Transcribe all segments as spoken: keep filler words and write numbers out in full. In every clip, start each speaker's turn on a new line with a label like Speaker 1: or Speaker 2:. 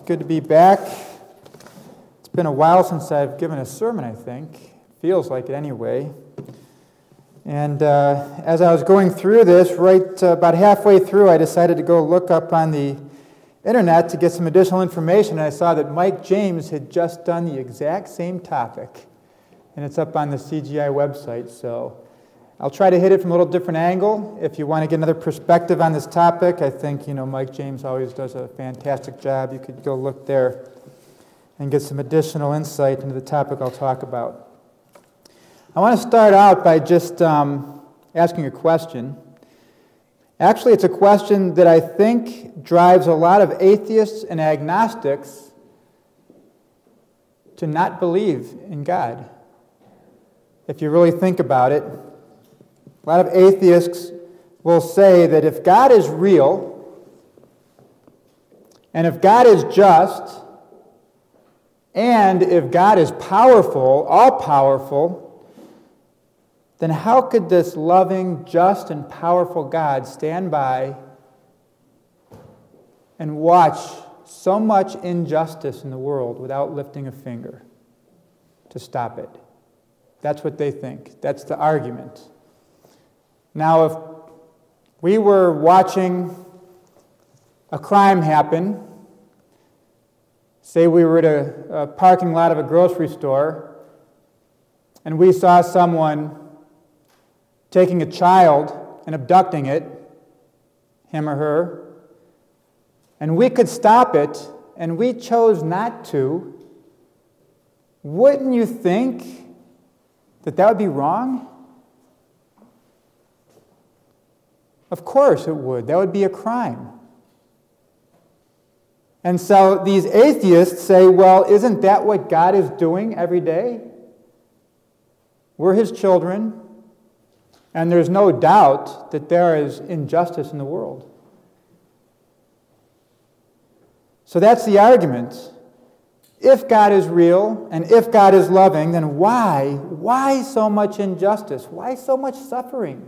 Speaker 1: Good to be back. It's been a while since I've given a sermon, I think. Feels like it anyway. And uh, as I was going through this, right uh, about halfway through, I decided to go look up on the internet to get some additional information. And I saw that Mike James had just done the exact same topic. And it's up on the C G I website, so I'll try to hit it from a little different angle. If you want to get another perspective on this topic, I think, you know, Mike James always does a fantastic job. You could go look there and get some additional insight into the topic I'll talk about. I want to start out by just um, asking a question. Actually, it's a question that I think drives a lot of atheists and agnostics to not believe in God. If you really think about it, a lot of atheists will say that if God is real, and if God is just, and if God is powerful, all-powerful, then how could this loving, just, and powerful God stand by and watch so much injustice in the world without lifting a finger to stop it? That's what they think. That's the argument. Now, if we were watching a crime happen, say we were at a, a parking lot of a grocery store, and we saw someone taking a child and abducting it, him or her, and we could stop it, and we chose not to, wouldn't you think that that would be wrong? Of course it would. That would be a crime. And so these atheists say, well, isn't that what God is doing every day? We're His children, and there's no doubt that there is injustice in the world. So that's the argument. If God is real, and if God is loving, then why? Why so much injustice? Why so much suffering?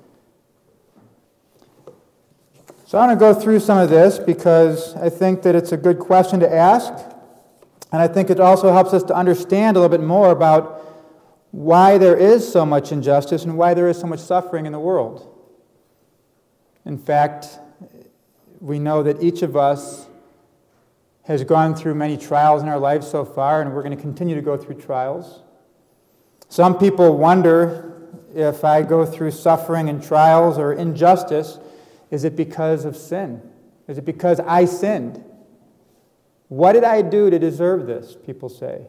Speaker 1: So I want to go through some of this because I think that it's a good question to ask, and I think it also helps us to understand a little bit more about why there is so much injustice and why there is so much suffering in the world. In fact, we know that each of us has gone through many trials in our lives so far, and we're going to continue to go through trials. Some people wonder if I go through suffering and trials or injustice, is it because of sin? Is it because I sinned? What did I do to deserve this, people say.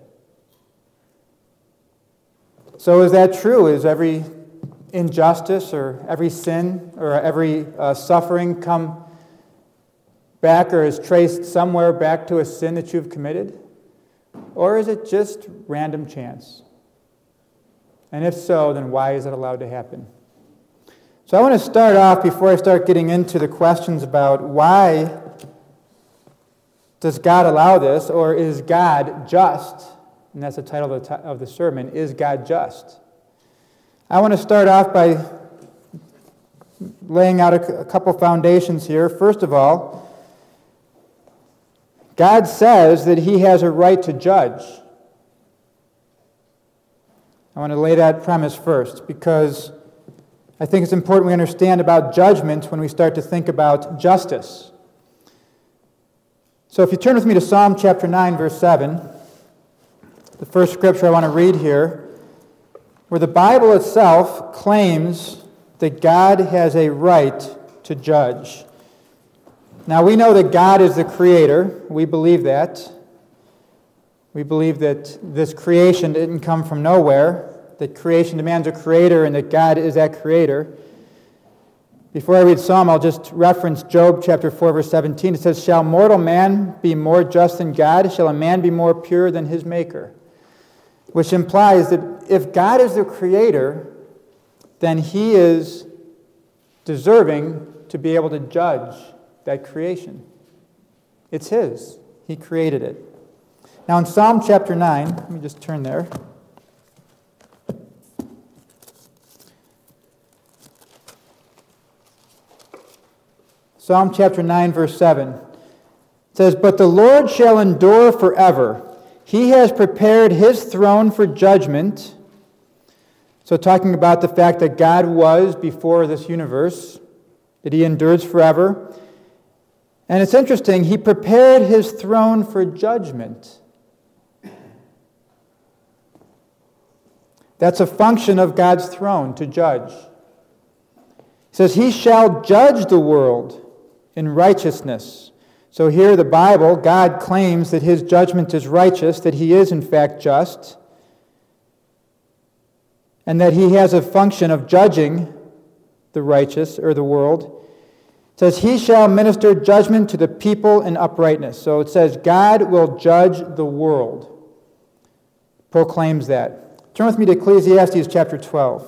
Speaker 1: So is that true? Is every injustice or every sin or every uh, suffering come back or is traced somewhere back to a sin that you've committed? Or is it just random chance? And if so, then why is it allowed to happen? So I want to start off, before I start getting into the questions about why does God allow this, or is God just? And that's the title of the, of the sermon, Is God Just? I want to start off by laying out a, a couple foundations here. First of all, God says that He has a right to judge. I want to lay that premise first, because I think it's important we understand about judgment when we start to think about justice. So if you turn with me to Psalm chapter nine, verse seven, the first scripture I want to read here, where the Bible itself claims that God has a right to judge. Now, we know that God is the creator. We believe that. We believe that this creation didn't come from nowhere, that creation demands a creator and that God is that creator. Before I read Psalm, I'll just reference Job chapter four, verse seventeen. It says, "Shall mortal man be more just than God? Shall a man be more pure than his maker?" Which implies that if God is the creator, then He is deserving to be able to judge that creation. It's His. He created it. Now in Psalm chapter nine, let me just turn there. Psalm chapter nine, verse seven. It says, "But the Lord shall endure forever. He has prepared his throne for judgment." So talking about the fact that God was before this universe, that he endures forever. And it's interesting, he prepared his throne for judgment. That's a function of God's throne, to judge. He says, "He shall judge the world in righteousness." So here the Bible, God claims that his judgment is righteous, that he is in fact just, and that he has a function of judging the righteous or the world. It says, "He shall minister judgment to the people in uprightness." So it says, God will judge the world. Proclaims that. Turn with me to Ecclesiastes chapter twelve.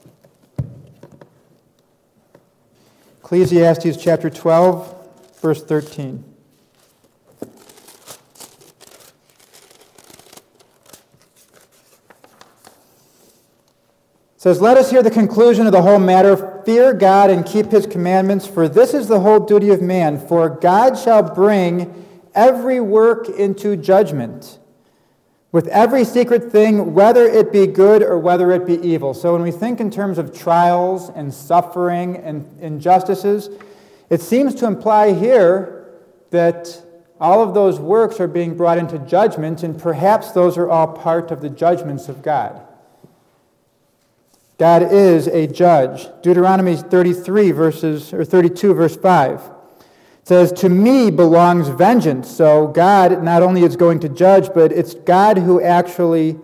Speaker 1: Ecclesiastes chapter twelve, verse thirteen. It says, "Let us hear the conclusion of the whole matter. Fear God and keep his commandments, for this is the whole duty of man. For God shall bring every work into judgment, with every secret thing, whether it be good or whether it be evil." So when we think in terms of trials and suffering and injustices, it seems to imply here that all of those works are being brought into judgment, and perhaps those are all part of the judgments of God. God is a judge. Deuteronomy thirty-three, verses, or thirty-two, verse five. It says, "To me belongs vengeance." So God not only is going to judge, but it's God who actually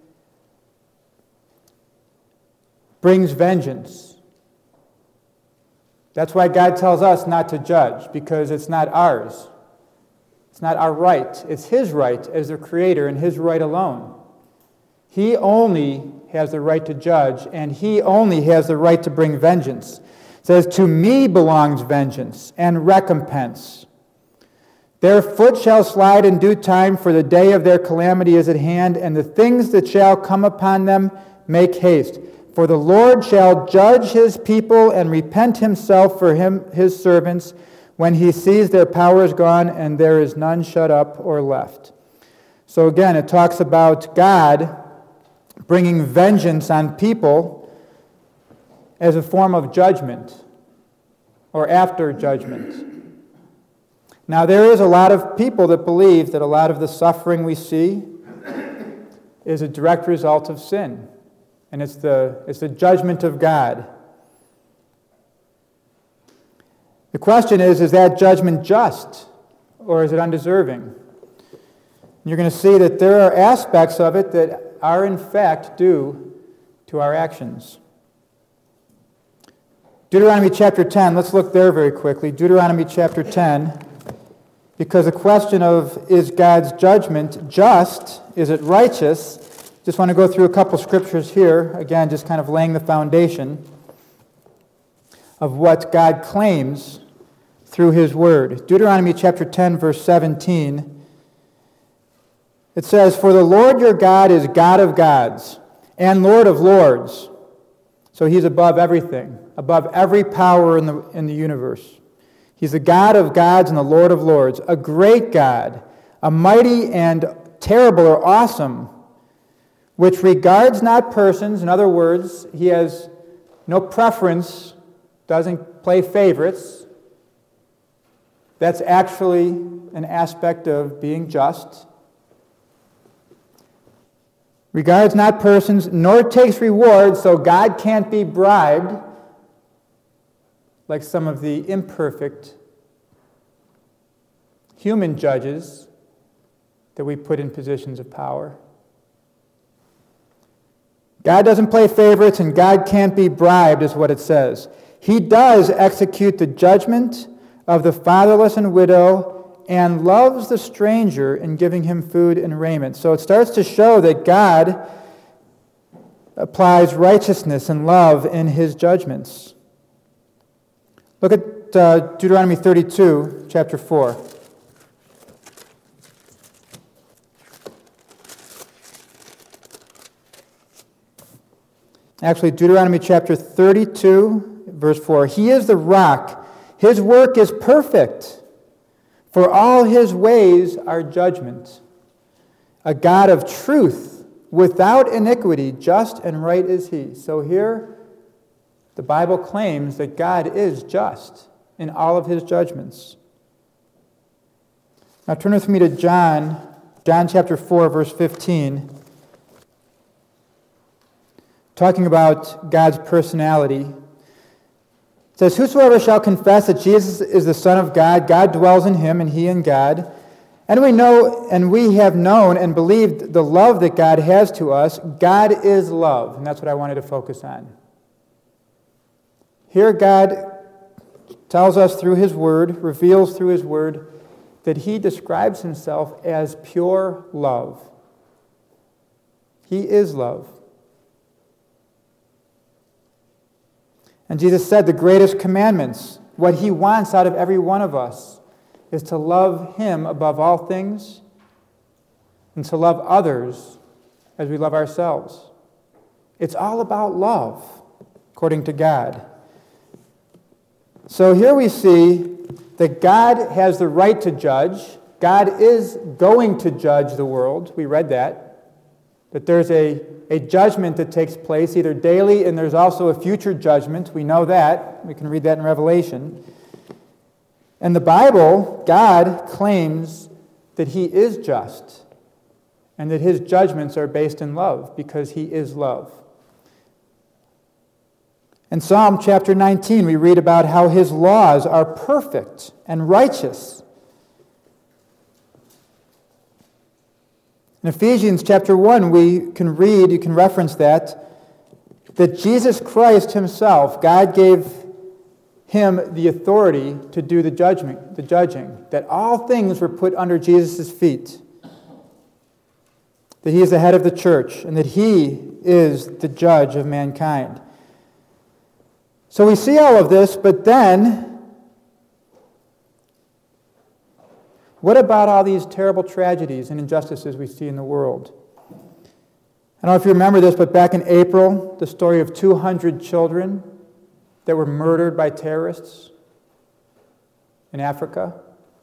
Speaker 1: brings vengeance. That's why God tells us not to judge, because it's not ours. It's not our right. It's his right as the Creator and his right alone. He only has the right to judge, and he only has the right to bring vengeance. It says, "To me belongs vengeance and recompense. Their foot shall slide in due time, for the day of their calamity is at hand, and the things that shall come upon them make haste. For the Lord shall judge his people and repent himself for him, his servants, when he sees their power is gone and there is none shut up or left." So again, it talks about God bringing vengeance on people as a form of judgment or after judgment. Now, there is a lot of people that believe that a lot of the suffering we see is a direct result of sin, and it's the, it's the judgment of God. The question is, is that judgment just, or is it undeserving? You're going to see that there are aspects of it that are in fact due to our actions. Deuteronomy chapter ten, let's look there very quickly. Deuteronomy chapter ten, because the question of, is God's judgment just? Is it righteous? Just want to go through a couple scriptures here, again, just kind of laying the foundation of what God claims through his word. Deuteronomy chapter ten, verse seventeen. It says, "For the Lord your God is God of gods and Lord of lords." So he's above everything, above every power in the, in the universe. He's the God of gods and the Lord of lords, a great God, a mighty and terrible or awesome, which regards not persons. In other words, he has no preference, doesn't play favorites. That's actually an aspect of being just. Regards not persons, nor takes reward, so God can't be bribed, like some of the imperfect human judges that we put in positions of power. God doesn't play favorites, and God can't be bribed, is what it says. He does execute the judgment of the fatherless and widow, and loves the stranger in giving him food and raiment. So it starts to show that God applies righteousness and love in his judgments. Look at uh, Deuteronomy thirty-two, chapter four. Actually, Deuteronomy chapter thirty-two, verse four. "He is the rock. His work is perfect. For all his ways are judgment. A God of truth, without iniquity, just and right is he. So here, the Bible claims that God is just in all of his judgments. Now turn with me to John, John chapter four, verse fifteen. Talking about God's personality. It says, whosoever shall confess that Jesus is the Son of God, God dwells in him and he in God. And we know and we have known and believed the love that God has to us. God is love. And that's what I wanted to focus on. Here God tells us through his word, reveals through his word, that he describes himself as pure love. He is love. And Jesus said the greatest commandments, what he wants out of every one of us, is to love him above all things and to love others as we love ourselves. It's all about love, according to God. So here we see that God has the right to judge. God is going to judge the world. We read that. That there's a, a judgment that takes place either daily, and there's also a future judgment. We know that. We can read that in Revelation. In the Bible, God claims that he is just and that his judgments are based in love because he is love. In Psalm chapter nineteen, we read about how his laws are perfect and righteous. In Ephesians chapter one, we can read, you can reference that, that Jesus Christ himself, God gave him the authority to do the judgment, the judging, that all things were put under Jesus' feet, that he is the head of the church, and that he is the judge of mankind. So we see all of this, but then, what about all these terrible tragedies and injustices we see in the world? I don't know if you remember this, but back in April, the story of two hundred children that were murdered by terrorists in Africa.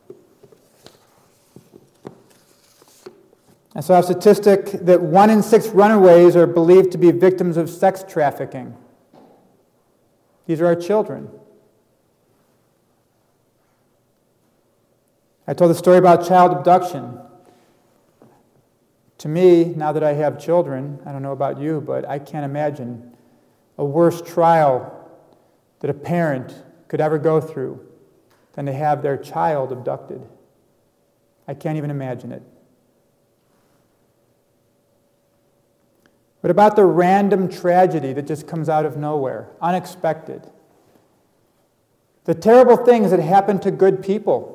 Speaker 1: I saw a statistic that one in six runaways are believed to be victims of sex trafficking. These are our children. I told the story about child abduction. To me, now that I have children, I don't know about you, but I can't imagine a worse trial that a parent could ever go through than to have their child abducted. I can't even imagine it. What about the random tragedy that just comes out of nowhere, unexpected? The terrible things that happen to good people.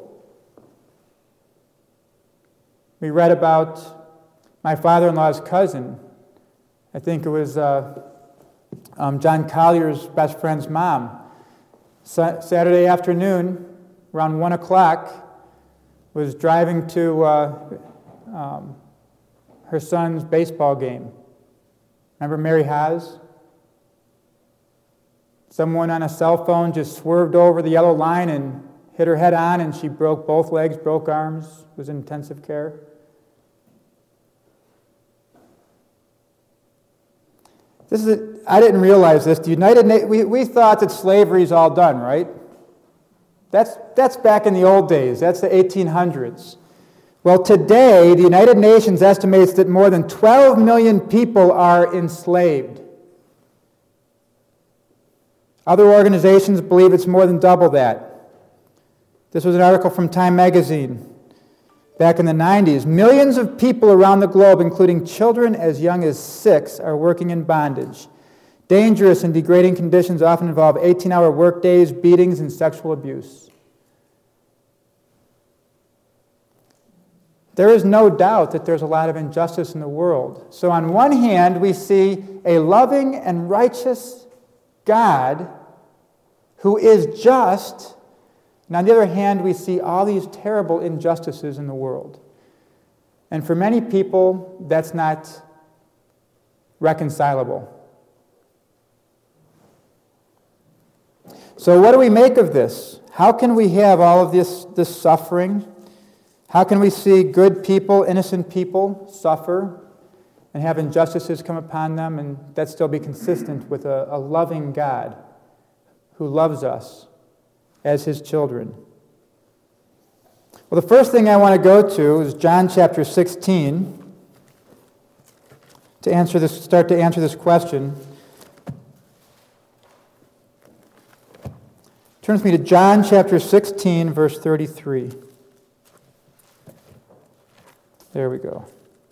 Speaker 1: We read about my father-in-law's cousin. I think it was uh, um, John Collier's best friend's mom. Sa- Saturday afternoon, around one o'clock, was driving to uh, um, her son's baseball game. Remember Mary Haas? Someone on a cell phone just swerved over the yellow line and hit her head on, and she broke both legs, broke arms, was in intensive care. This is a, I didn't realize this. The United Na- we, we thought that slavery is all done, right? That's, that's back in the old days. That's the eighteen hundreds. Well, today, the United Nations estimates that more than twelve million people are enslaved. Other organizations believe it's more than double that. This was an article from Time magazine back in the nineties. Millions of people around the globe, including children as young as six, are working in bondage. Dangerous and degrading conditions often involve eighteen-hour workdays, beatings, and sexual abuse. There is no doubt that there's a lot of injustice in the world. So on one hand, we see a loving and righteous God who is just, and on the other hand, we see all these terrible injustices in the world. And for many people, that's not reconcilable. So what do we make of this? How can we have all of this, this suffering How can we see good people, innocent people, suffer and have injustices come upon them, and that still be consistent with a, a loving God who loves us as his children? Well, the first thing I want to go to is John chapter sixteen to answer this, start to answer this question. Turn with me to John chapter sixteen, verse thirty-three. There we go.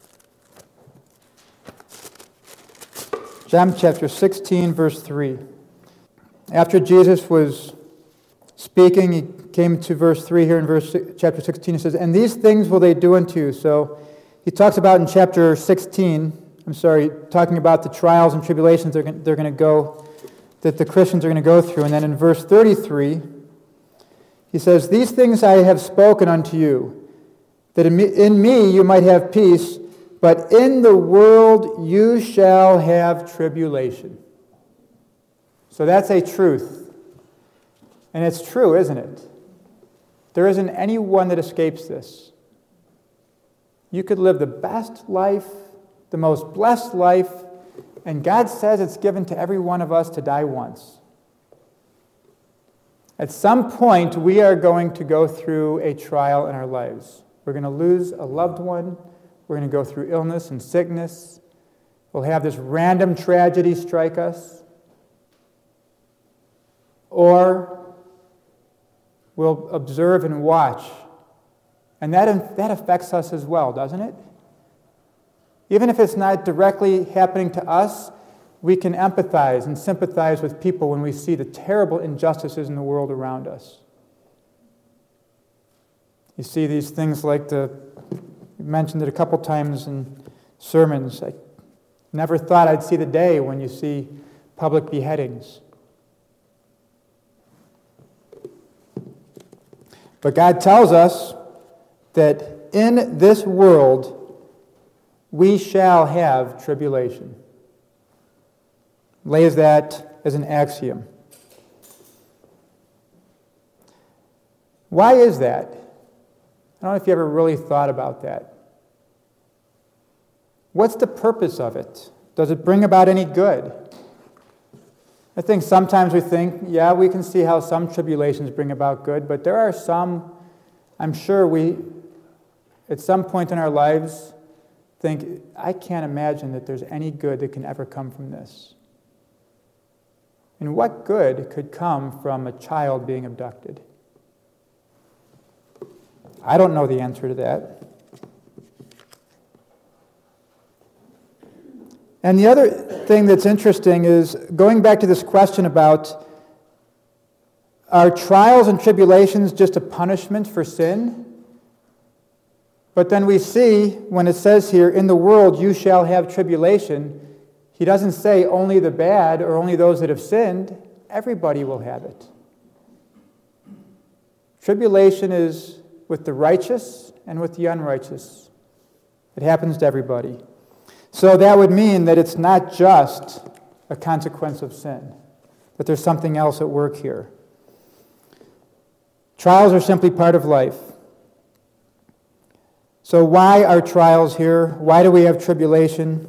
Speaker 1: John chapter sixteen, verse three. After Jesus was speaking, he came to verse three here in verse chapter sixteen. He says, "And these things will they do unto you." So he talks about in chapter sixteen, I'm sorry, talking about the trials and tribulations they're going, they're going to go, that the Christians are going to go through. And then in verse thirty-three, he says, "These things I have spoken unto you, that in me, in me you might have peace, but in the world you shall have tribulation." So that's a truth. And it's true, isn't it? There isn't anyone that escapes this. You could live the best life, the most blessed life, and God says it's given to every one of us to die once. At some point, we are going to go through a trial in our lives. We're going to lose a loved one. We're going to go through illness and sickness. We'll have this random tragedy strike us. Or we'll observe and watch. And that, that affects us as well, doesn't it? Even if it's not directly happening to us, we can empathize and sympathize with people when we see the terrible injustices in the world around us. You see these things like the, we mentioned it a couple times in sermons. I never thought I'd see the day when you see public beheadings. But God tells us that in this world we shall have tribulation. Lays that as an axiom. Why is that? I don't know if you ever really thought about that. What's the purpose of it? Does it bring about any good? I think sometimes we think, yeah, we can see how some tribulations bring about good, but there are some, I'm sure we, at some point in our lives, think, I can't imagine that there's any good that can ever come from this. And what good could come from a child being abducted? I don't know the answer to that. And the other thing that's interesting is going back to this question about, are trials and tribulations just a punishment for sin? But then we see, when it says here, in the world you shall have tribulation, he doesn't say only the bad or only those that have sinned. Everybody will have it. Tribulation is with the righteous and with the unrighteous. It happens to everybody. So that would mean that it's not just a consequence of sin, that there's something else at work here. Trials are simply part of life. So why are trials here? Why do we have tribulation?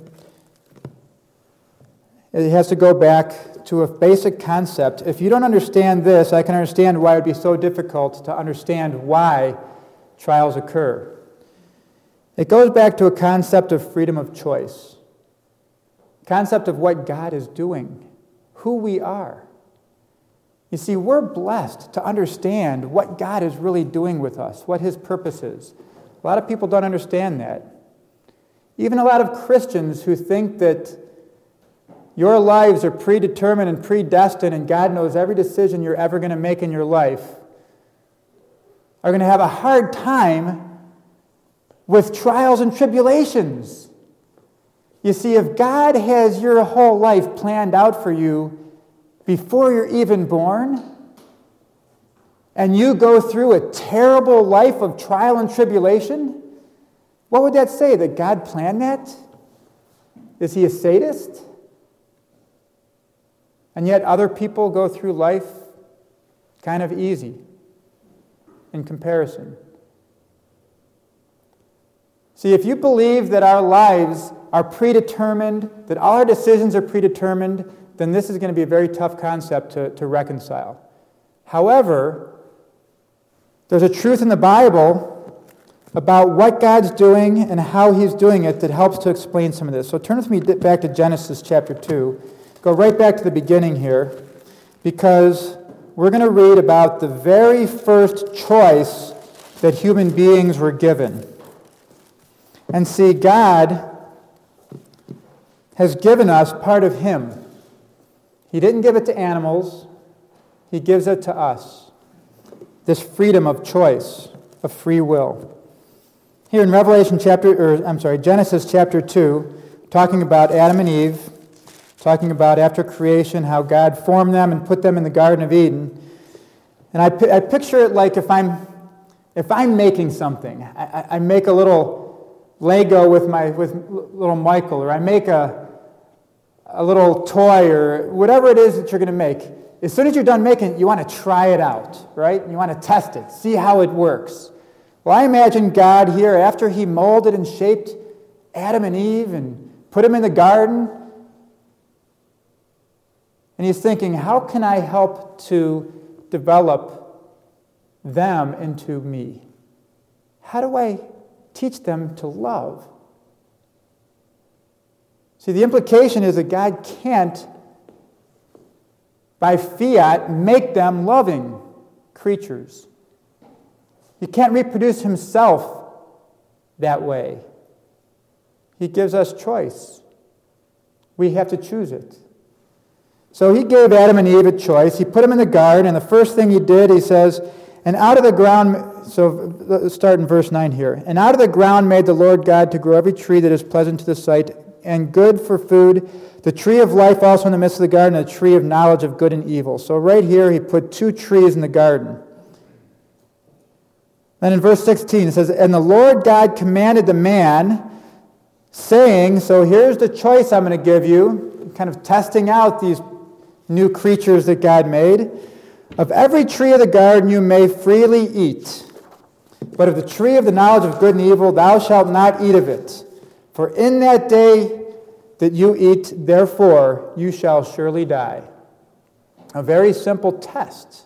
Speaker 1: It has to go back to a basic concept. If you don't understand this, I can understand why it would be so difficult to understand why trials occur. It goes back to a concept of freedom of choice, concept of what God is doing, who we are. You see, we're blessed to understand what God is really doing with us, what his purpose is. A lot of people don't understand that. Even a lot of Christians who think that your lives are predetermined and predestined and God knows every decision you're ever going to make in your life are going to have a hard time with trials and tribulations. You see, if God has your whole life planned out for you before you're even born, and you go through a terrible life of trial and tribulation, what would that say? That God planned that? Is he a sadist? And yet other people go through life kind of easy in comparison. See, if you believe that our lives are predetermined, that all our decisions are predetermined, then this is going to be a very tough concept to, to reconcile. However, there's a truth in the Bible about what God's doing and how he's doing it that helps to explain some of this. So turn with me back to Genesis chapter two. Go right back to the beginning here, because we're going to read about the very first choice that human beings were given. And see, God has given us part of him. He didn't give it to animals. He gives it to us. This freedom of choice, of free will. Here in Revelation chapter, or I'm sorry, Genesis chapter two, talking about Adam and Eve, talking about after creation, how God formed them and put them in the Garden of Eden. And I, I picture it like if I'm, if I'm making something. I, I make a little Lego with my with little Michael, or I make a a little toy, or whatever it is that you're going to make. As soon as you're done making it, you want to try it out, right? You want to test it, see how it works. Well, I imagine God here, after he molded and shaped Adam and Eve and put them in the garden, and he's thinking, how can I help to develop them into me? How do I teach them to love? See, the implication is that God can't, by fiat, make them loving creatures. He can't reproduce himself that way. He gives us choice. We have to choose it. So he gave Adam and Eve a choice. He put them in the garden, and the first thing he did, he says, and out of the ground, so let's start in verse nine here. And out of the ground made the Lord God to grow every tree that is pleasant to the sight and good for food, the tree of life also in the midst of the garden, and the tree of knowledge of good and evil. So right here he put two trees in the garden. Then in verse sixteen it says, and the Lord God commanded the man, saying, so here's the choice I'm going to give you, kind of testing out these new creatures that God made. Of every tree of the garden you may freely eat, but of the tree of the knowledge of good and evil thou shalt not eat of it. For in that day that you eat, therefore you shall surely die. A very simple test.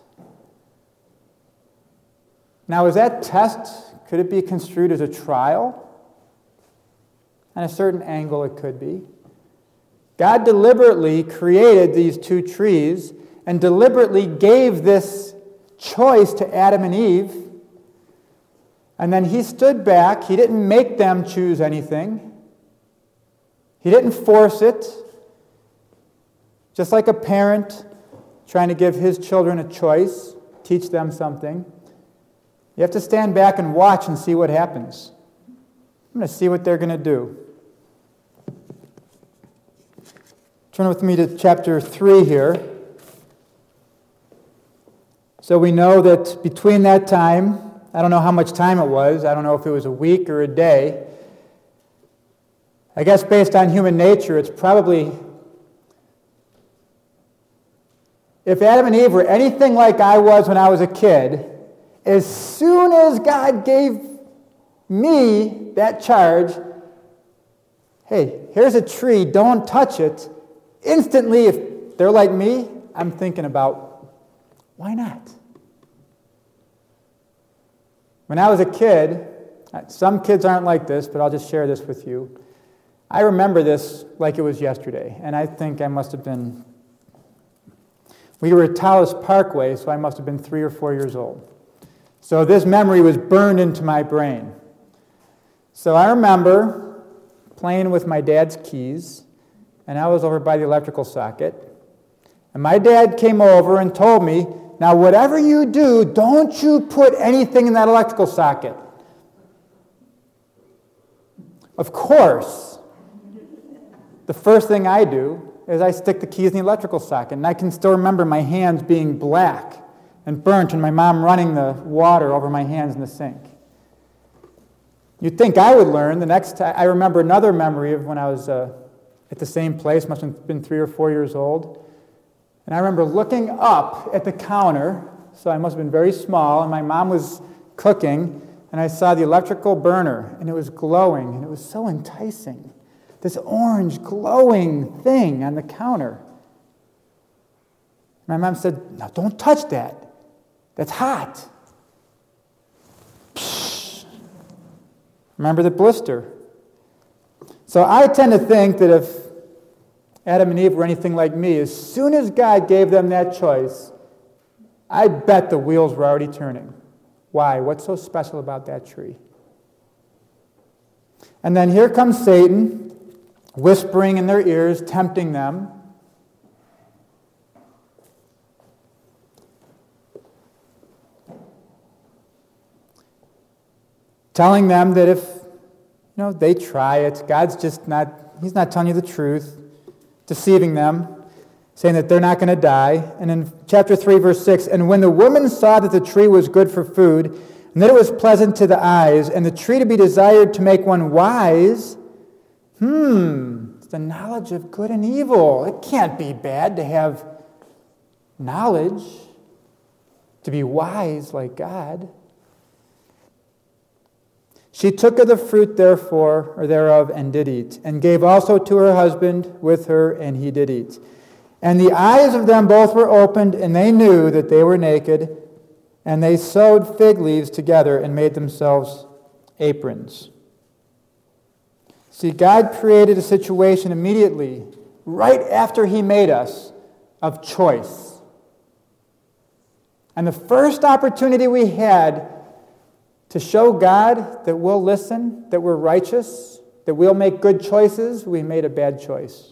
Speaker 1: Now, is that test, could it be construed as a trial? On a certain angle, it could be. God deliberately created these two trees and deliberately gave this choice to Adam and Eve. And then he stood back. He didn't make them choose anything. He didn't force it. Just like a parent trying to give his children a choice, teach them something. You have to stand back and watch and see what happens. I'm going to see what they're going to do. Turn with me to chapter three here. So we know that between that time, I don't know how much time it was. I don't know if it was a week or a day. I guess based on human nature, it's probably, if Adam and Eve were anything like I was when I was a kid, as soon as God gave me that charge, hey, here's a tree, don't touch it, instantly, if they're like me, I'm thinking about, why not? When I was a kid, some kids aren't like this, but I'll just share this with you. I remember this like it was yesterday, and I think I must have been, we were at Tallis Parkway, so I must have been three or four years old. So this memory was burned into my brain. So I remember playing with my dad's keys, and I was over by the electrical socket, and my dad came over and told me, now whatever you do, don't you put anything in that electrical socket. Of course, the first thing I do is I stick the keys in the electrical socket, and I can still remember my hands being black and burnt and my mom running the water over my hands in the sink. You'd think I would learn the next time. I remember another memory of when I was uh, at the same place, must have been three or four years old, and I remember looking up at the counter, so I must have been very small, and my mom was cooking, and I saw the electrical burner, and it was glowing, and it was so enticing. This orange glowing thing on the counter. My mom said, "No, don't touch that. That's hot." Psh. Remember the blister. So I tend to think that if Adam and Eve were anything like me, as soon as God gave them that choice, I bet the wheels were already turning. Why? What's so special about that tree? And then here comes Satan, whispering in their ears, tempting them. Telling them that if, you know, they try it, God's just not, he's not telling you the truth, deceiving them, saying that they're not going to die. And in chapter three, verse six, "And when the woman saw that the tree was good for food, and that it was pleasant to the eyes, and the tree to be desired to make one wise," hmm, it's the knowledge of good and evil. It can't be bad to have knowledge, to be wise like God. "She took of the fruit therefore, or thereof, and did eat, and gave also to her husband with her, and he did eat. And the eyes of them both were opened, and they knew that they were naked, and they sewed fig leaves together and made themselves aprons." See, God created a situation immediately, right after he made us, of choice. And the first opportunity we had to show God that we'll listen, that we're righteous, that we'll make good choices, we made a bad choice.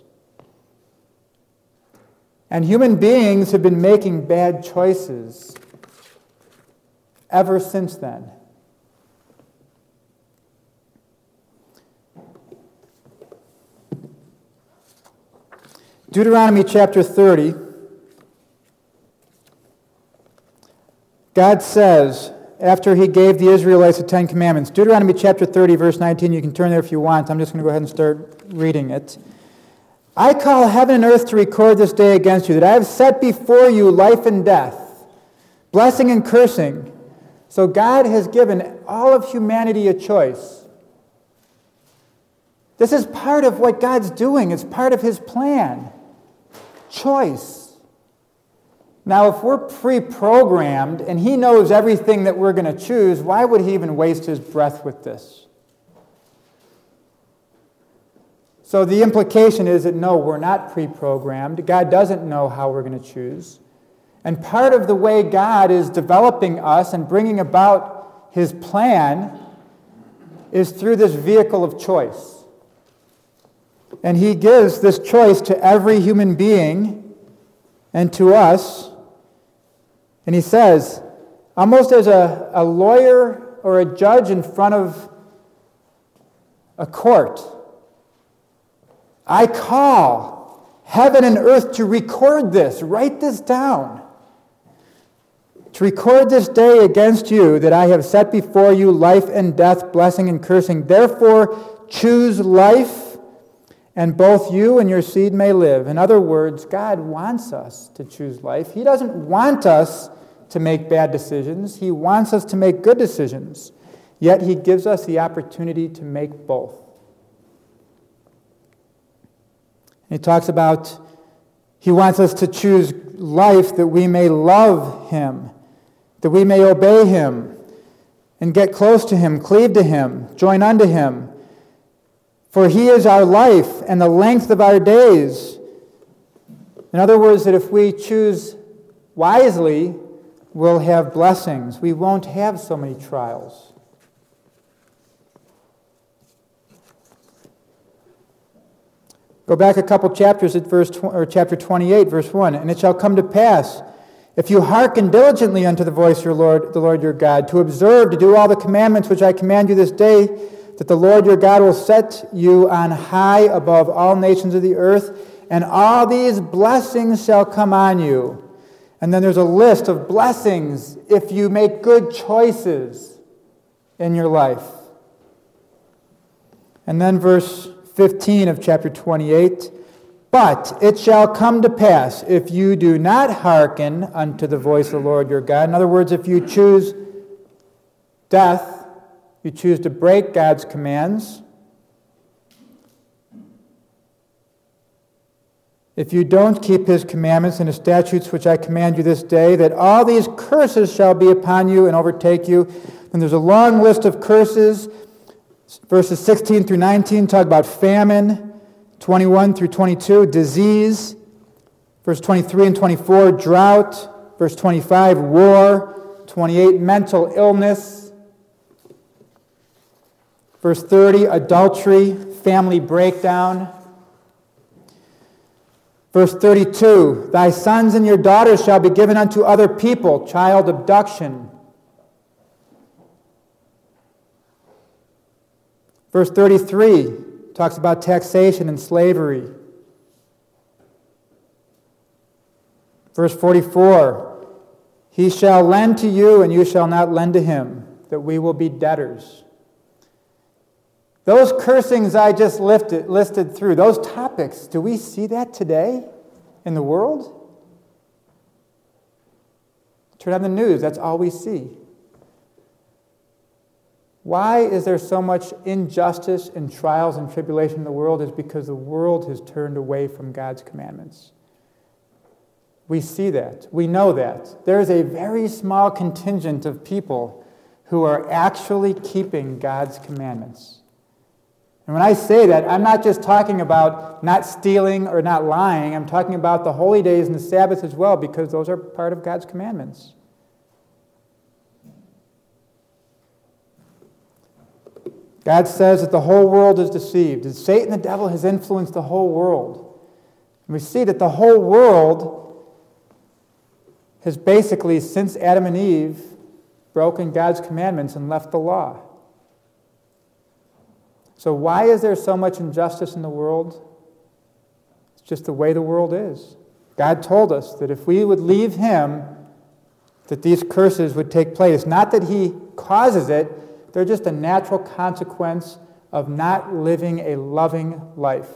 Speaker 1: And human beings have been making bad choices ever since then. Deuteronomy chapter thirty, God says, after he gave the Israelites the Ten Commandments, Deuteronomy chapter thirty, verse nineteen, you can turn there if you want. I'm just going to go ahead and start reading it. "I call heaven and earth to record this day against you, that I have set before you life and death, blessing and cursing." So God has given all of humanity a choice. This is part of what God's doing. It's part of his plan. Choice. Now, if we're pre-programmed and he knows everything that we're going to choose, why would he even waste his breath with this? So the implication is that no, we're not pre-programmed. God doesn't know how we're going to choose. And part of the way God is developing us and bringing about his plan is through this vehicle of choice. And he gives this choice to every human being and to us. And he says, almost as a, a lawyer or a judge in front of a court, "I call heaven and earth to record this." Write this down. "To record this day against you, that I have set before you life and death, blessing and cursing. Therefore choose life, and both you and your seed may live." In other words, God wants us to choose life. He doesn't want us to make bad decisions. He wants us to make good decisions. Yet he gives us the opportunity to make both. He talks about he wants us to choose life that we may love him, that we may obey him, and get close to him, cleave to him, join unto him. "For he is our life and the length of our days." In other words, that if we choose wisely, we'll have blessings. We won't have so many trials. Go back a couple chapters at verse tw- or chapter twenty-eight, verse one. "And it shall come to pass, if you hearken diligently unto the voice of your Lord, the Lord your God, to observe, to do all the commandments which I command you this day, that the Lord your God will set you on high above all nations of the earth, and all these blessings shall come on you." And then there's a list of blessings if you make good choices in your life. And then verse fifteen of chapter twenty-eight, "But it shall come to pass, if you do not hearken unto the voice of the Lord your God," in other words, if you choose death you choose to break God's commands, if you don't keep his commandments and his statutes which I command you this day, that all these curses shall be upon you and overtake you. And there's a long list of curses. Verses sixteen through nineteen talk about famine. twenty-one through twenty-two, disease. Verse twenty-three and twenty-four, drought. Verse twenty-five, war. twenty-eight, mental illness. Verse thirty, adultery, family breakdown. Verse thirty-two, thy sons and your daughters shall be given unto other people, child abduction. Verse thirty-three talks about taxation and slavery. Verse forty-four, he shall lend to you and you shall not lend to him, that we will be debtors. Those cursings I just lifted, listed through, those topics, do we see that today in the world? Turn on the news, that's all we see. Why is there so much injustice and trials and tribulation in the world? Is because the world has turned away from God's commandments. We see that. We know that. There is a very small contingent of people who are actually keeping God's commandments. And when I say that, I'm not just talking about not stealing or not lying. I'm talking about the holy days and the Sabbath as well, because those are part of God's commandments. God says that the whole world is deceived. That Satan, the devil, has influenced the whole world. And we see that the whole world has basically, since Adam and Eve, broken God's commandments and left the law. So why is there so much injustice in the world? It's just the way the world is. God told us that if we would leave him, that these curses would take place. Not that he causes it, they're just a natural consequence of not living a loving life.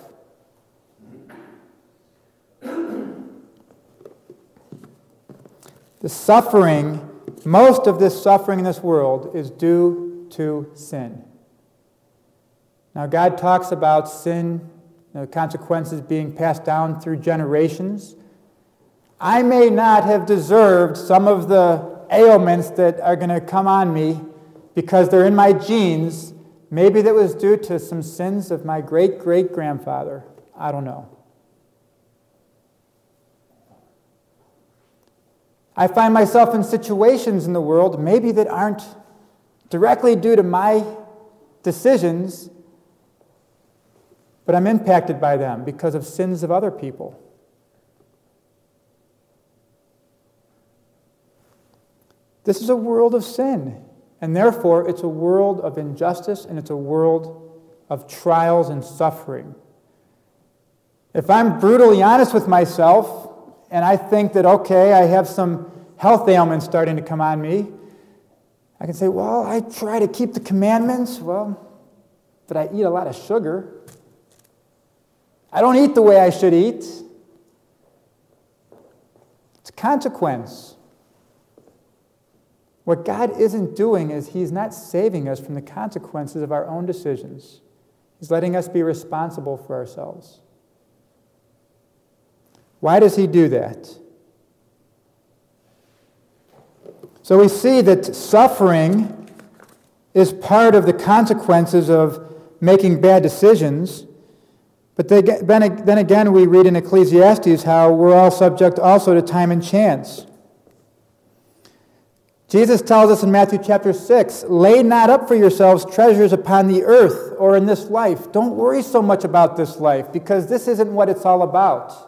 Speaker 1: The suffering, most of this suffering in this world is due to sin. Now, God talks about sin, the consequences being passed down through generations. I may not have deserved some of the ailments that are going to come on me because they're in my genes. Maybe that was due to some sins of my great-great-grandfather. I don't know. I find myself in situations in the world, maybe that aren't directly due to my decisions, but I'm impacted by them because of sins of other people. This is a world of sin, and therefore it's a world of injustice and it's a world of trials and suffering. If I'm brutally honest with myself, and I think that, okay, I have some health ailments starting to come on me, I can say, well, I try to keep the commandments, well, but I eat a lot of sugar. I don't eat the way I should eat. It's a consequence. What God isn't doing is he's not saving us from the consequences of our own decisions. He's letting us be responsible for ourselves. Why does he do that? So we see that suffering is part of the consequences of making bad decisions. But then again, we read in Ecclesiastes how we're all subject also to time and chance. Jesus tells us in Matthew chapter six, lay not up for yourselves treasures upon the earth or in this life. Don't worry so much about this life, because this isn't what it's all about.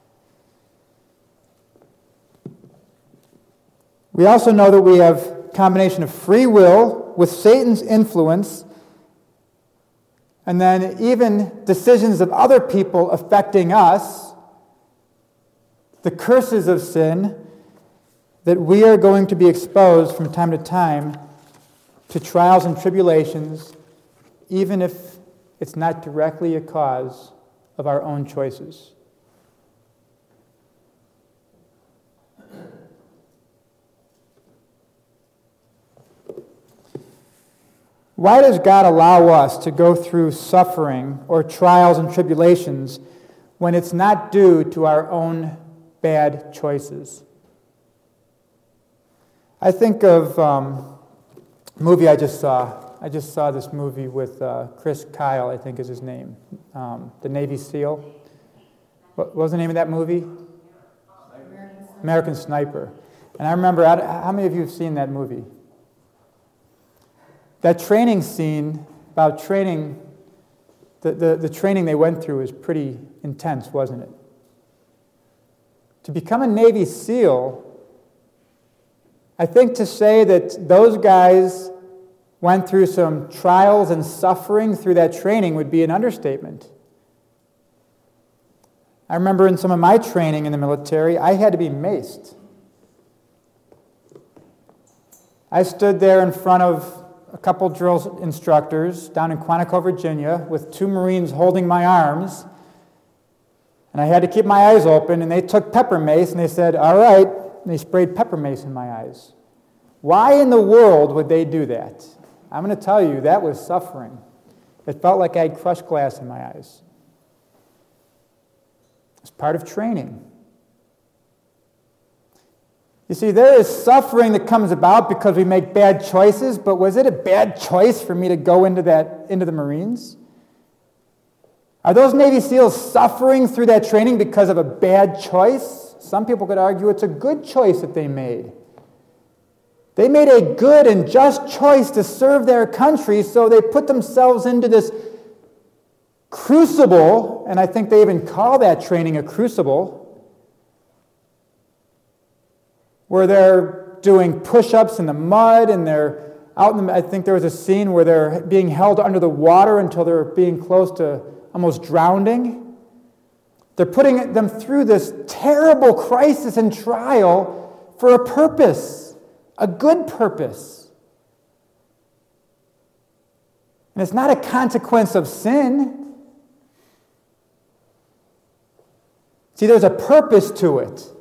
Speaker 1: We also know that we have a combination of free will with Satan's influence, and then even decisions of other people affecting us, the curses of sin, that we are going to be exposed from time to time to trials and tribulations, even if it's not directly a cause of our own choices. Why does God allow us to go through suffering or trials and tribulations when it's not due to our own bad choices? I think of um, a movie I just saw. I just saw this movie with uh, Chris Kyle, I think is his name, um, the Navy SEAL. What, what was the name of that movie? American Sniper. American Sniper. And I remember, how many of you have seen that movie? That training scene about training, the, the, the training they went through was pretty intense, wasn't it? To become a Navy SEAL, I think to say that those guys went through some trials and suffering through that training would be an understatement. I remember in some of my training in the military, I had to be maced. I stood there in front of a couple drill instructors down in Quantico, Virginia, with two Marines holding my arms, and I had to keep my eyes open, and they took pepper mace, and they said, all right, and they sprayed pepper mace in my eyes. Why in the world would they do that? I'm going to tell you, that was suffering. It felt like I had crushed glass in my eyes. It's part of training. You see, there is suffering that comes about because we make bad choices, but was it a bad choice for me to go into that into the Marines? Are those Navy SEALs suffering through that training because of a bad choice? Some people could argue it's a good choice that they made. They made a good and just choice to serve their country, so they put themselves into this crucible, and I think they even call that training a crucible, where they're doing push-ups in the mud, and they're out in the, I think there was a scene where they're being held under the water until they're being close to almost drowning. They're putting them through this terrible crisis and trial for a purpose. A good purpose. And it's not a consequence of sin. See, there's a purpose to it.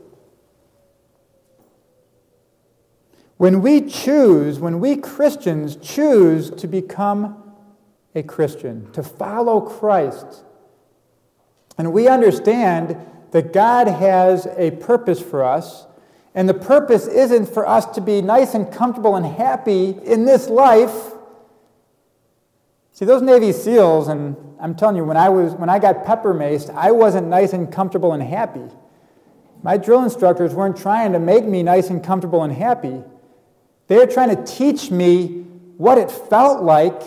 Speaker 1: When we choose, when we Christians choose to become a Christian, to follow Christ, and we understand that God has a purpose for us, and the purpose isn't for us to be nice and comfortable and happy in this life. See, those Navy SEALs, and I'm telling you, when I was when I got pepper maced, I wasn't nice and comfortable and happy. My drill instructors weren't trying to make me nice and comfortable and happy. They were trying to teach me what it felt like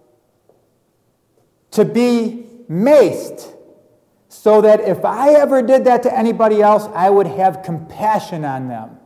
Speaker 1: to be maced, so that if I ever did that to anybody else, I would have compassion on them.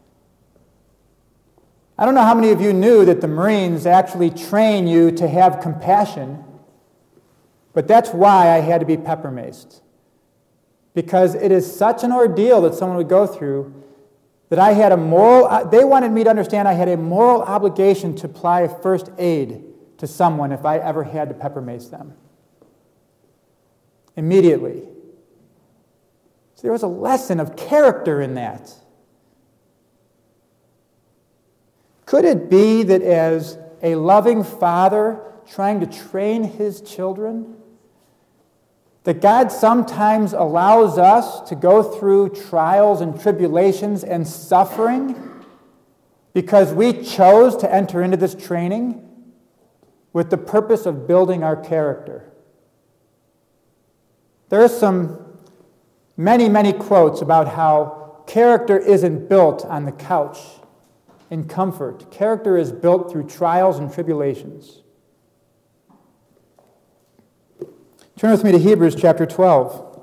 Speaker 1: I don't know how many of you knew that the Marines actually train you to have compassion, but that's why I had to be pepper maced. Because it is such an ordeal that someone would go through that I had a moral, they wanted me to understand I had a moral obligation to apply first aid to someone if I ever had to pepper mace them. Immediately. So there was a lesson of character in that. Could it be that as a loving father trying to train his children, that God sometimes allows us to go through trials and tribulations and suffering because we chose to enter into this training with the purpose of building our character? There are some many, many quotes about how character isn't built on the couch in comfort. Character is built through trials and tribulations. Turn with me to Hebrews chapter twelve.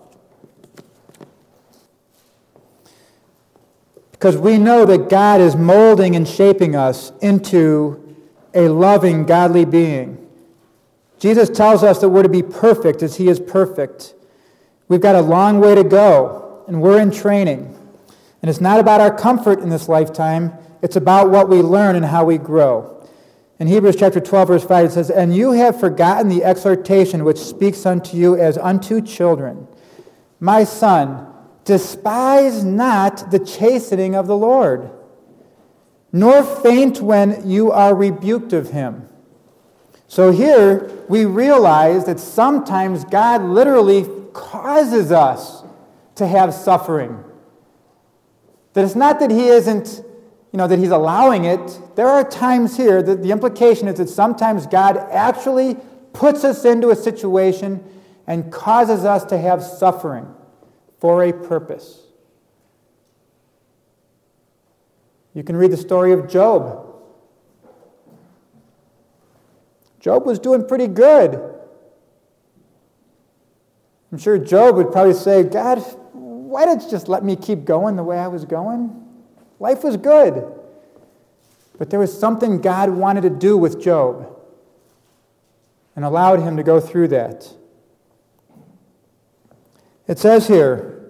Speaker 1: Because we know that God is molding and shaping us into a loving, godly being. Jesus tells us that we're to be perfect as he is perfect. We've got a long way to go, and we're in training. And it's not about our comfort in this lifetime. It's about what we learn and how we grow. In Hebrews chapter twelve, verse five, it says, "And you have forgotten the exhortation which speaks unto you as unto children. My son, despise not the chastening of the Lord, nor faint when you are rebuked of him. So here we realize that sometimes God literally causes us to have suffering. That it's not that he isn't, you know, that he's allowing it. There are times here that the implication is that sometimes God actually puts us into a situation and causes us to have suffering for a purpose. You can read the story of Job. Job was doing pretty good. I'm sure Job would probably say, God, why didn't you just let me keep going the way I was going? Life was good. But there was something God wanted to do with Job and allowed him to go through that. It says here,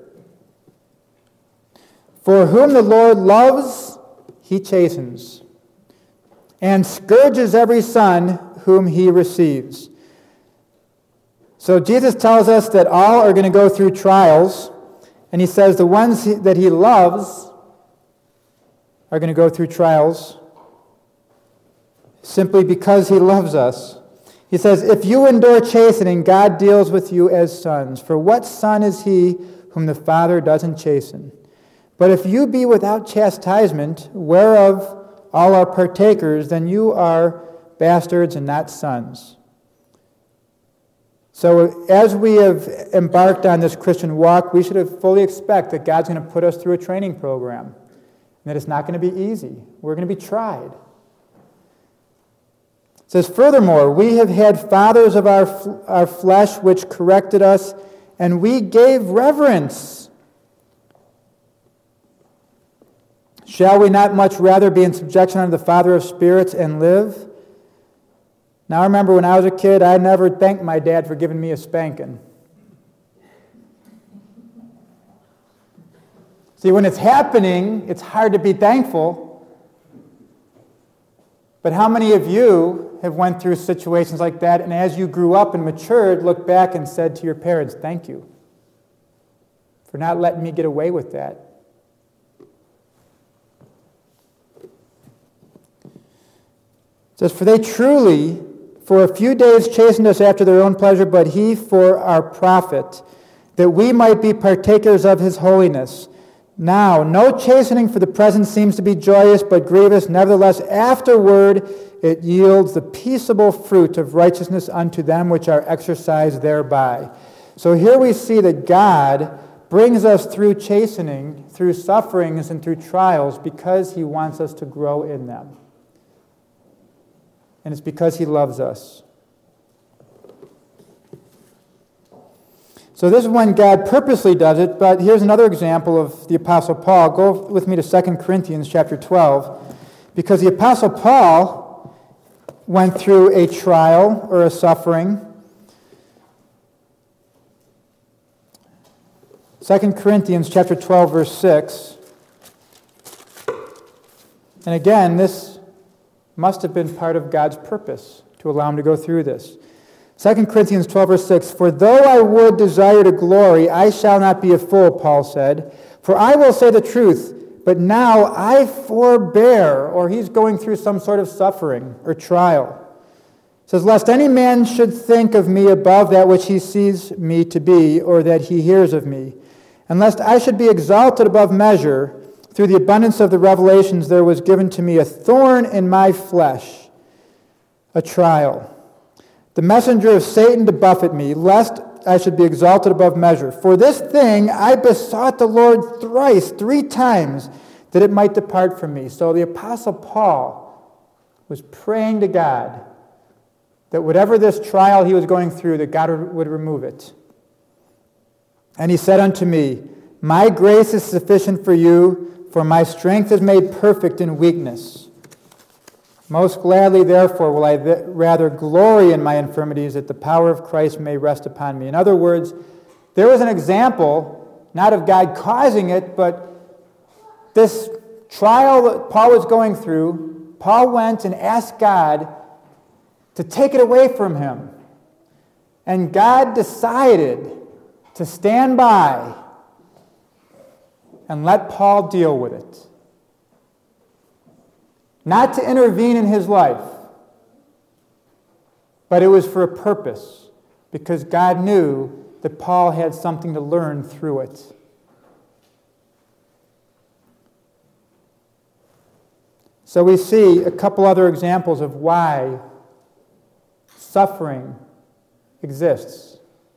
Speaker 1: for whom the Lord loves, he chastens, and scourges every son whom he receives. So Jesus tells us that all are going to go through trials, and he says the ones that he loves are going to go through trials simply because he loves us. He says, if you endure chastening, God deals with you as sons. For what son is he whom the Father doesn't chasten? But if you be without chastisement, whereof all are partakers, then you are bastards and not sons. So as we have embarked on this Christian walk, we should have fully expect that God's going to put us through a training program, and that it's not going to be easy. We're going to be tried. It says, furthermore, we have had fathers of our, our flesh which corrected us, and we gave reverence. Shall we not much rather be in subjection unto the Father of spirits and live? Now I remember when I was a kid, I never thanked my dad for giving me a spanking. See, when it's happening, it's hard to be thankful. But how many of you have went through situations like that, and as you grew up and matured, looked back and said to your parents, thank you for not letting me get away with that? It says, for they truly, for a few days chastened us after their own pleasure, but he for our profit, that we might be partakers of his holiness. Now, no chastening for the present seems to be joyous, but grievous. Nevertheless, afterward it yields the peaceable fruit of righteousness unto them which are exercised thereby. So here we see that God brings us through chastening, through sufferings, and through trials because he wants us to grow in them. And it's because he loves us. So this is when God purposely does it, but here's another example of the Apostle Paul. Go with me to Second Corinthians chapter twelve, because the Apostle Paul went through a trial or a suffering. Second Corinthians chapter twelve, verse six. And again, this must have been part of God's purpose to allow him to go through this. Second Corinthians twelve, verse six, for though I would desire to glory, I shall not be a fool, Paul said. For I will say the truth, but now I forbear, or he's going through some sort of suffering or trial. It says, lest any man should think of me above that which he sees me to be, or that he hears of me. And lest I should be exalted above measure, through the abundance of the revelations there was given to me a thorn in my flesh, a trial. The messenger of Satan to buffet me, lest I should be exalted above measure. For this thing I besought the Lord thrice, three times, that it might depart from me. So the Apostle Paul was praying to God that whatever this trial he was going through, that God would remove it. And he said unto me, my grace is sufficient for you, for my strength is made perfect in weakness. Most gladly, therefore, will I th- rather glory in my infirmities, that the power of Christ may rest upon me. In other words, there was an example, not of God causing it, but this trial that Paul was going through, Paul went and asked God to take it away from him. And God decided to stand by and let Paul deal with it. Not to intervene in his life, But it was for a purpose, because God knew that Paul had something to learn through it. So we see a couple other examples of why suffering exists.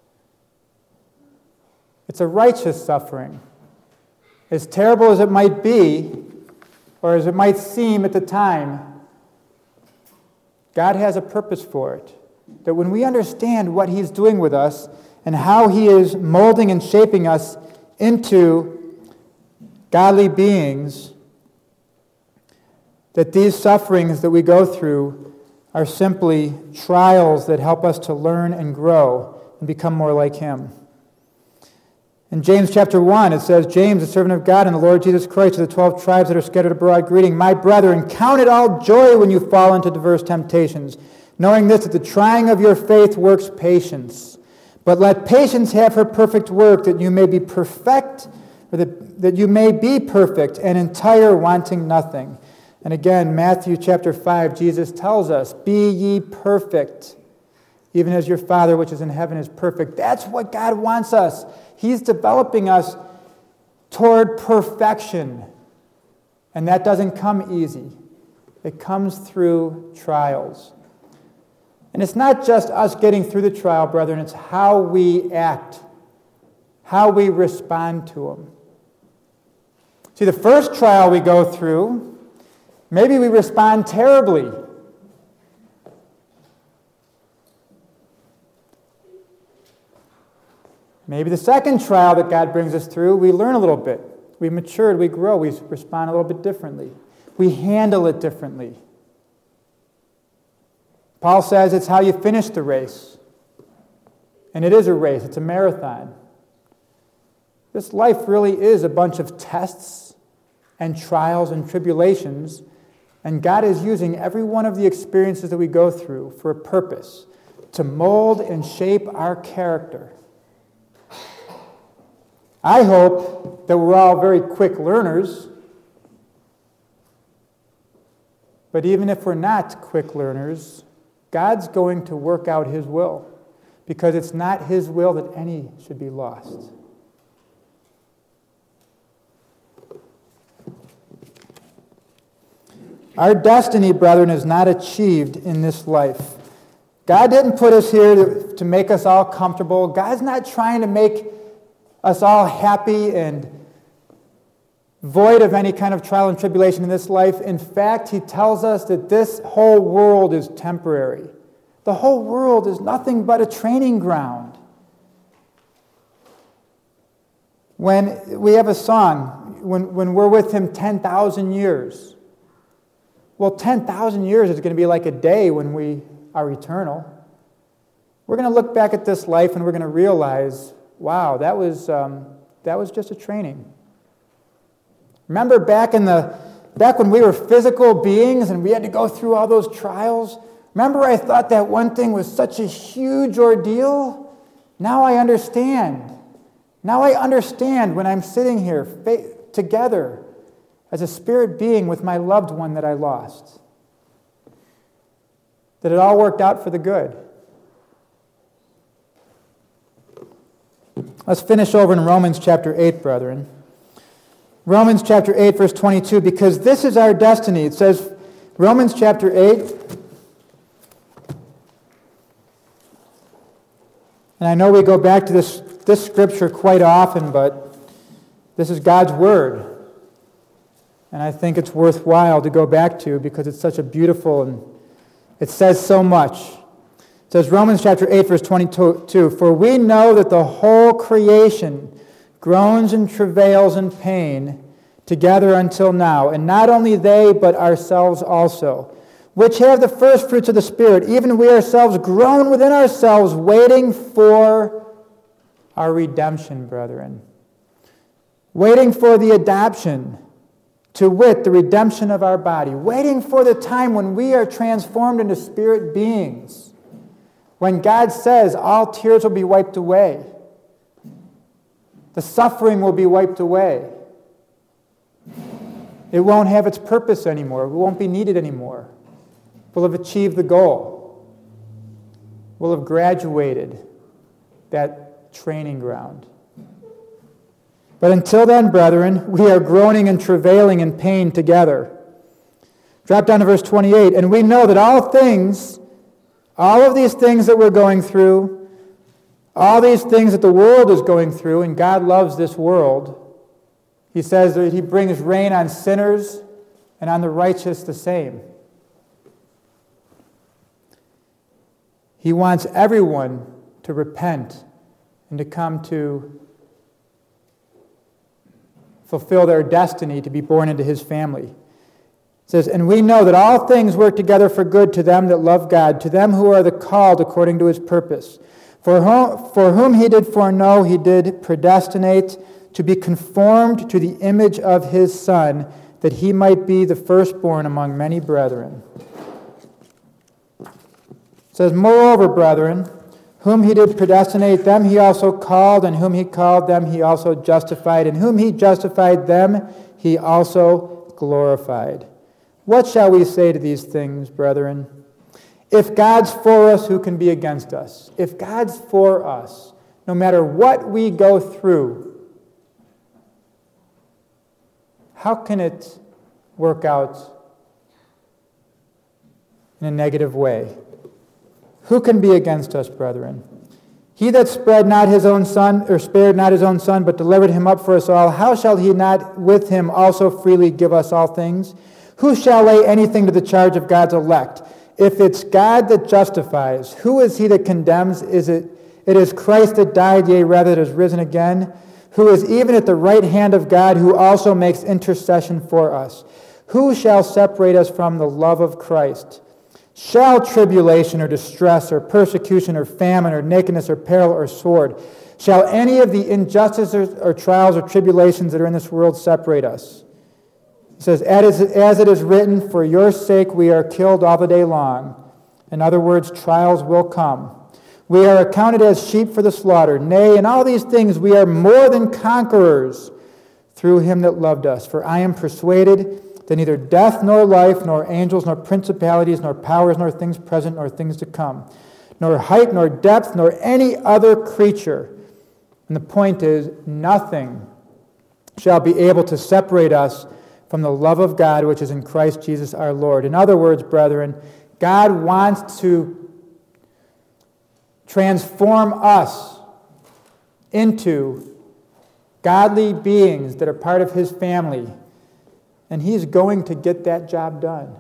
Speaker 1: It's a righteous suffering. As terrible as it might be, or as it might seem at the time, God has a purpose for it. That when we understand what He's doing with us and how He is molding and shaping us into godly beings, that these sufferings that we go through are simply trials that help us to learn and grow and become more like Him. In James chapter one, it says, James, a servant of God and the Lord Jesus Christ, to the twelve tribes that are scattered abroad, greeting, my brethren, count it all joy when you fall into diverse temptations, knowing this, that the trying of your faith works patience. But let patience have her perfect work, that you may be perfect, or that, that you may be perfect and entire, wanting nothing. And again, Matthew chapter five, Jesus tells us, be ye perfect, even as your Father which is in heaven is perfect. That's what God wants us. He's developing us toward perfection. And that doesn't come easy. It comes through trials. And it's not just us getting through the trial, brethren. It's how we act, how we respond to them. See, the first trial we go through, maybe we respond terribly. Maybe the second trial that God brings us through, we learn a little bit. We matured, we grow, we respond a little bit differently. We handle it differently. Paul says it's how you finish the race. And it is a race, it's a marathon. This life really is a bunch of tests and trials and tribulations, and God is using every one of the experiences that we go through for a purpose, to mold and shape our character. I hope that we're all very quick learners, but even if we're not quick learners, God's going to work out His will, because it's not His will that any should be lost. Our destiny, brethren, is not achieved in this life. God didn't put us here to, to make us all comfortable. God's not trying to make us all happy and void of any kind of trial and tribulation in this life. In fact, He tells us that this whole world is temporary. The whole world is nothing but a training ground. When we have a song, when, when we're with Him ten thousand years, well, ten thousand years is going to be like a day when we are eternal. We're going to look back at this life and we're going to realize, wow, that was um, that was just a training. Remember back in the back when we were physical beings and we had to go through all those trials? Remember I thought that one thing was such a huge ordeal? Now I understand. Now I understand when I'm sitting here fa- together as a spirit being with my loved one that I lost. That it all worked out for the good. Let's finish over in Romans chapter eight, brethren. Romans chapter eight, verse twenty-two, because this is our destiny. It says, Romans chapter eight, and I know we go back to this, this scripture quite often, but this is God's word. And I think it's worthwhile to go back to because it's such a beautiful and it says so much. It says, Romans chapter eight, verse twenty-two, for we know that the whole creation groans and travails in pain together until now, and not only they, but ourselves also, which have the first fruits of the Spirit, even we ourselves groan within ourselves, waiting for our redemption, brethren. Waiting for the adoption, to wit, the redemption of our body. Waiting for the time when we are transformed into spirit beings. When God says all tears will be wiped away. The suffering will be wiped away. It won't have its purpose anymore. It won't be needed anymore. We'll have achieved the goal. will have graduated that training ground. But until then, brethren, we are groaning and travailing in pain together. Drop down to verse twenty-eight. And we know that all things, all of these things that we're going through, all these things that the world is going through, and God loves this world, he says that he brings rain on sinners and on the righteous the same. He wants everyone to repent and to come to fulfill their destiny to be born into his family. It says, and we know that all things work together for good to them that love God, to them who are the called according to his purpose. For whom, for whom he did foreknow, he did predestinate to be conformed to the image of his Son, that he might be the firstborn among many brethren. It says, moreover, brethren, whom he did predestinate, them he also called, and whom he called, them he also justified, and whom he justified, them he also glorified. What shall we say to these things, brethren? If God's for us, who can be against us? If God's for us, no matter what we go through, how can it work out in a negative way? Who can be against us, brethren? He that spread not his own son, or spared not his own son, but delivered him up for us all, how shall he not with him also freely give us all things? Who shall lay anything to the charge of God's elect? If it's God that justifies, who is he that condemns? Is it, it is Christ that died, yea, rather that is risen again, who is even at the right hand of God, who also makes intercession for us. Who shall separate us from the love of Christ? Shall tribulation or distress or persecution or famine or nakedness or peril or sword, shall any of the injustices or trials or tribulations that are in this world separate us? It says, as it is written, for your sake we are killed all the day long. In other words, trials will come. We are accounted as sheep for the slaughter. Nay, in all these things we are more than conquerors through him that loved us. For I am persuaded that neither death nor life, nor angels, nor principalities, nor powers, nor things present, nor things to come, nor height, nor depth, nor any other creature. And the point is, nothing shall be able to separate us from the love of God, which is in Christ Jesus our Lord. In other words, brethren, God wants to transform us into godly beings that are part of his family. And he's going to get that job done.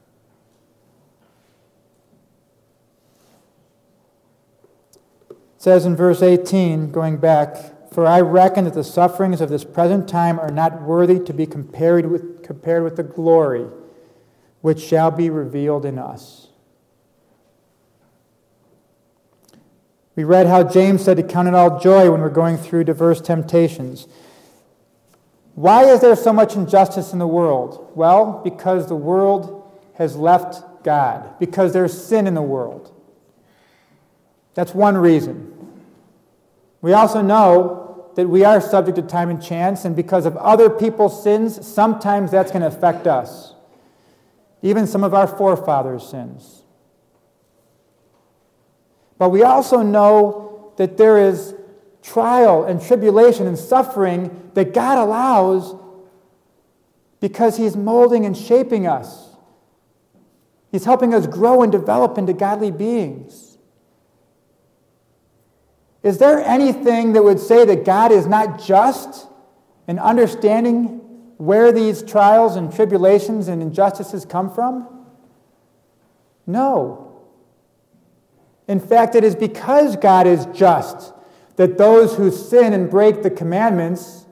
Speaker 1: It says in verse eighteen, going back, for I reckon that the sufferings of this present time are not worthy to be compared with, compared with the glory which shall be revealed in us. We read how James said to count it all joy when we're going through diverse temptations. Why is there so much injustice in the world? Well, because the world has left God, because there's sin in the world. That's one reason. We also know that we are subject to time and chance, and because of other people's sins, sometimes that's going to affect us. Even some of our forefathers' sins. But we also know that there is trial and tribulation and suffering that God allows because he's molding and shaping us. He's helping us grow and develop into godly beings. Is there anything that would say that God is not just in understanding where these trials and tribulations and injustices come from? No. In fact, it is because God is just that those who sin and break the commandments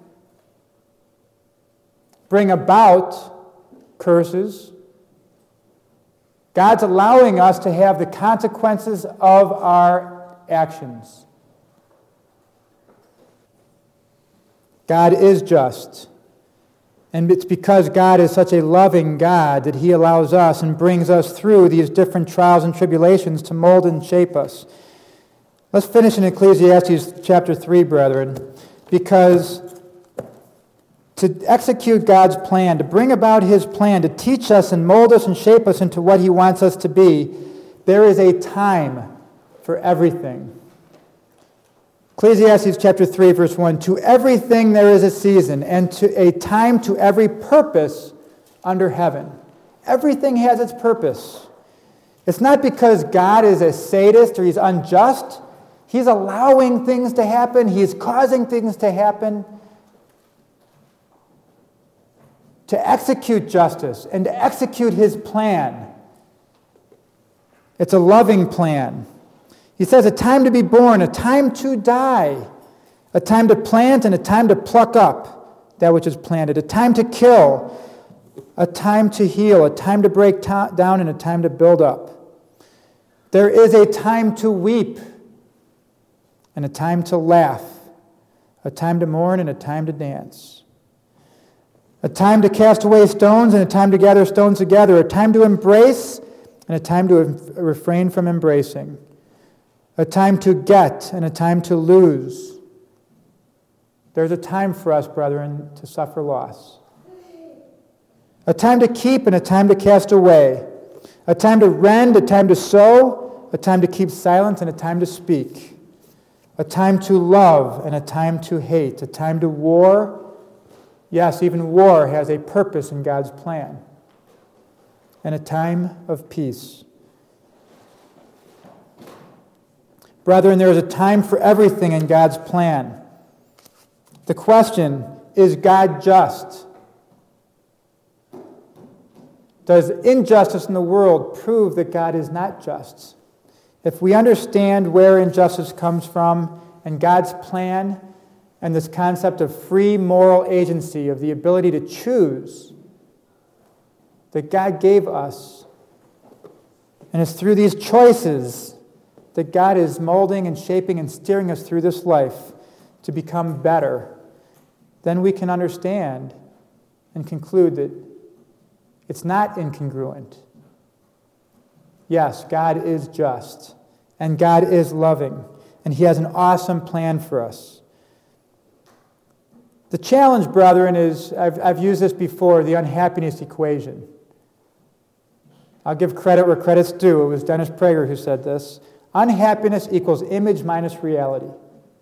Speaker 1: bring about curses. God's allowing us to have the consequences of our actions. God is just. And it's because God is such a loving God that he allows us and brings us through these different trials and tribulations to mold and shape us. Let's finish in Ecclesiastes chapter three, brethren, because to execute God's plan, to bring about his plan, to teach us and mold us and shape us into what he wants us to be, there is a time for for everything. Ecclesiastes chapter three, verse one, to everything there is a season, and to a time to every purpose under heaven. Everything has its purpose. It's not because God is a sadist or he's unjust. He's allowing things to happen. He's causing things to happen to execute justice and to execute his plan. It's a loving plan. He says a time to be born, a time to die, a time to plant and a time to pluck up that which is planted, a time to kill, a time to heal, a time to break ta- down, and a time to build up. There is a time to weep and a time to laugh, a time to mourn and a time to dance, a time to cast away stones and a time to gather stones together, a time to embrace and a time to refrain from embracing, a time to get and a time to lose. There's a time for us, brethren, to suffer loss. A time to keep and a time to cast away. A time to rend, a time to sow, a time to keep silent and a time to speak. A time to love and a time to hate. A time to war. Yes, even war has a purpose in God's plan. And a time of peace. Brethren, there is a time for everything in God's plan. The question, is God just? Does injustice in the world prove that God is not just? If we understand where injustice comes from and God's plan and this concept of free moral agency, of the ability to choose that God gave us, and it's through these choices that God is molding and shaping and steering us through this life to become better, then we can understand and conclude that it's not incongruent. Yes, God is just, and God is loving, and he has an awesome plan for us. The challenge, brethren, is, I've, I've used this before, the unhappiness equation. I'll give credit where credit's due. It was Dennis Prager who said this. Unhappiness equals image minus reality.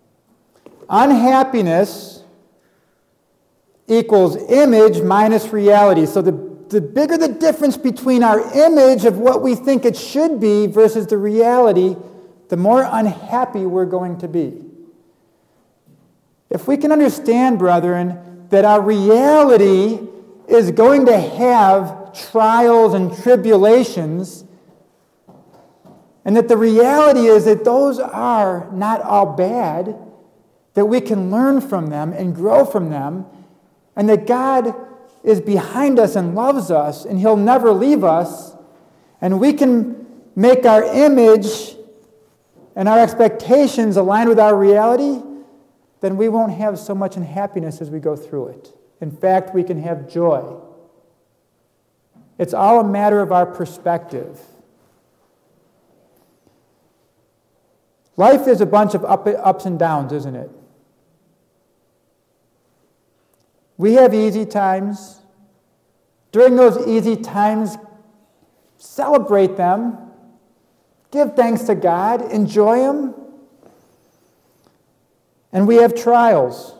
Speaker 1: Unhappiness equals image minus reality. So the The bigger the difference between our image of what we think it should be versus the reality, the more unhappy we're going to be. If we can understand, brethren, that our reality is going to have trials and tribulations, and that the reality is that those are not all bad, that we can learn from them and grow from them, and that God is behind us and loves us, and he'll never leave us, and we can make our image and our expectations align with our reality, then we won't have so much unhappiness as we go through it. In fact, we can have joy. It's all a matter of our perspective. Life is a bunch of up, ups and downs, isn't it? We have easy times. During those easy times, celebrate them. Give thanks to God. Enjoy them. And we have trials.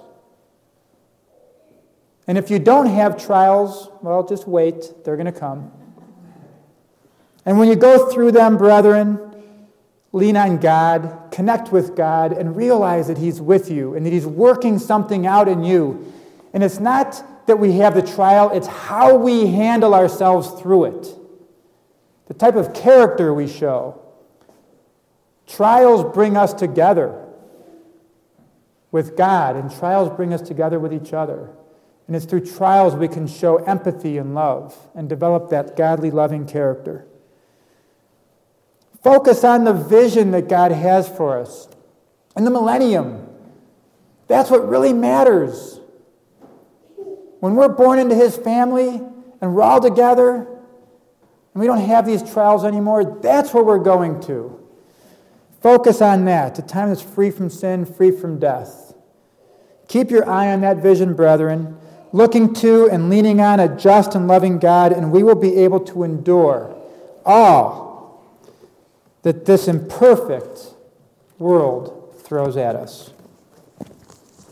Speaker 1: And if you don't have trials, well, just wait. They're going to come. And when you go through them, brethren, lean on God, connect with God, and realize that he's with you and that he's working something out in you. And it's not that we have the trial, it's how we handle ourselves through it. The type of character we show. Trials bring us together with God, and trials bring us together with each other. And it's through trials we can show empathy and love and develop that godly, loving character. Focus on the vision that God has for us in the millennium. That's what really matters. When we're born into his family and we're all together and we don't have these trials anymore, that's where we're going to. Focus on that, a time that's free from sin, free from death. Keep your eye on that vision, brethren, looking to and leaning on a just and loving God, and we will be able to endure all that this imperfect world throws at us.